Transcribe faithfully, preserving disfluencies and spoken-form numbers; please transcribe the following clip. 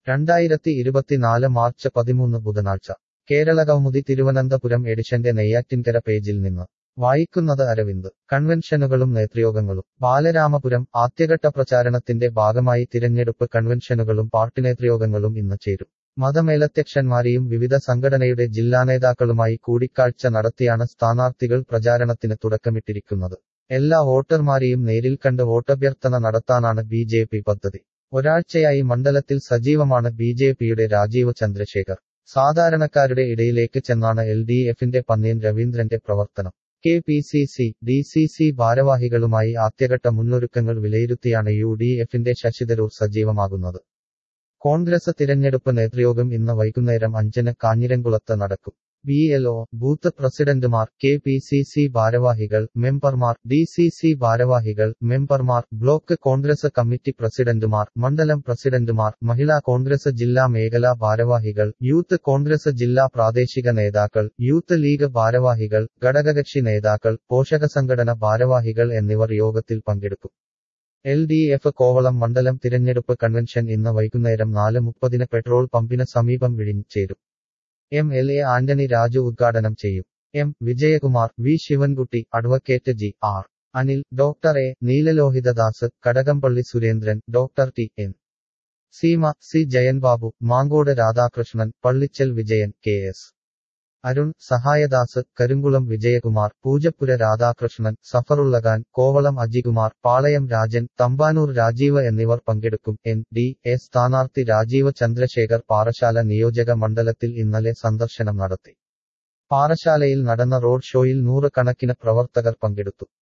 രണ്ടായിരത്തി ഇരുപത്തിനാല് മാർച്ച് പതിമൂന്ന് ബുധനാഴ്ച കേരളകൗമുദി തിരുവനന്തപുരം എഡിഷന്റെ നെയ്യാറ്റിൻകര പേജിൽ നിന്ന് വായിക്കുന്നത് അരവിന്ദ്. കൺവെൻഷനുകളും നേതൃയോഗങ്ങളും ബാലരാമപുരം. ആദ്യഘട്ട പ്രചാരണത്തിന്റെ ഭാഗമായി തിരഞ്ഞെടുപ്പ് കൺവെൻഷനുകളും പാർട്ടി നേതൃയോഗങ്ങളും ഇന്ന് ചേരും. മതമേലധ്യക്ഷന്മാരെയും വിവിധ സംഘടനയുടെ ജില്ലാനേതാക്കളുമായി കൂടിക്കാഴ്ച നടത്തിയാണ് സ്ഥാനാർത്ഥികൾ പ്രചാരണത്തിന് തുടക്കമിട്ടിരിക്കുന്നത്. എല്ലാ വോട്ടർമാരെയും നേരിൽ കണ്ട് വോട്ടഭ്യർത്ഥന നടത്താനാണ് ബി ജെ പി പദ്ധതി. ഒരാഴ്ചയായി മണ്ഡലത്തിൽ സജീവമാണ് ബി ജെ പിയുടെ രാജീവ് ചന്ദ്രശേഖർ. സാധാരണക്കാരുടെ ഇടയിലേക്ക് ചെന്നാണ് എൽ ഡി എഫിന്റെ പന്ന്യൻ രവീന്ദ്രന്റെ പ്രവർത്തനം. K P C C, D C C ഭാരവാഹികളുമായി ആദ്യഘട്ട മുന്നൊരുക്കങ്ങൾ വിലയിരുത്തിയാണ് യു ഡി എഫിന്റെ ശശി തരൂർ സജീവമാകുന്നത്. കോൺഗ്രസ് തിരഞ്ഞെടുപ്പ് നേതൃയോഗം ഇന്ന് വൈകുന്നേരം അഞ്ചിന് കാഞ്ഞിരംകുളത്ത് നടക്കും. ബി എൽ ഒ, ബൂത്ത് പ്രസിഡന്റുമാർ, കെ പി സി സി ഭാരവാഹികൾ, മെമ്പർമാർ, ഡി സി സി ഭാരവാഹികൾ, മെമ്പർമാർ, ബ്ലോക്ക് കോൺഗ്രസ് കമ്മിറ്റി പ്രസിഡന്റുമാർ, മണ്ഡലം പ്രസിഡന്റുമാർ, മഹിളാ കോൺഗ്രസ് ജില്ലാ മേഖലാ ഭാരവാഹികൾ, യൂത്ത് കോൺഗ്രസ് ജില്ലാ പ്രാദേശിക നേതാക്കൾ, യൂത്ത് ലീഗ് ഭാരവാഹികൾ, ഘടകകക്ഷി നേതാക്കൾ, പോഷകസംഘടന ഭാരവാഹികൾ എന്നിവർ യോഗത്തിൽ പങ്കെടുക്കും. എൽ ഡി എഫ് കോവളം മണ്ഡലം തിരഞ്ഞെടുപ്പ് കൺവെൻഷൻ ഇന്ന് വൈകുന്നേരം നാല് മുപ്പതിന് പെട്രോൾ പമ്പിന് സമീപം വിഴിഞ്ഞ് ചേരും. M L A Antony Raju ഉദ്ഘാടനം ചെയ്യും. M Vijayakumar, V Sivankutty, advocate G R Anil, doctor A Neelalohithadas, Kadakampally Surendran, doctor T N Seema, C Jayanbabu, Mankode Radhakrishnan, Pallichal Vijayan, K S Arun, Sahayadas, Karinkulam Vijayakumar, Poojappura Radhakrishnan, Safarullakhan, Kovalam Ajikumar, Palayam Rajan, Thampanoor Rajeev എന്നിവർ പങ്കെടുക്കും. എൻ ഡി എ സ്ഥാനാർത്ഥി രാജീവ് ചന്ദ്രശേഖർ പാറശാല നിയോജക മണ്ഡലത്തിൽ ഇന്നലെ സന്ദർശനം നടത്തി. പാറശാലയിൽ നടന്ന റോഡ് ഷോയിൽ നൂറ് കണക്കിന് പ്രവർത്തകർ പങ്കെടുത്തു.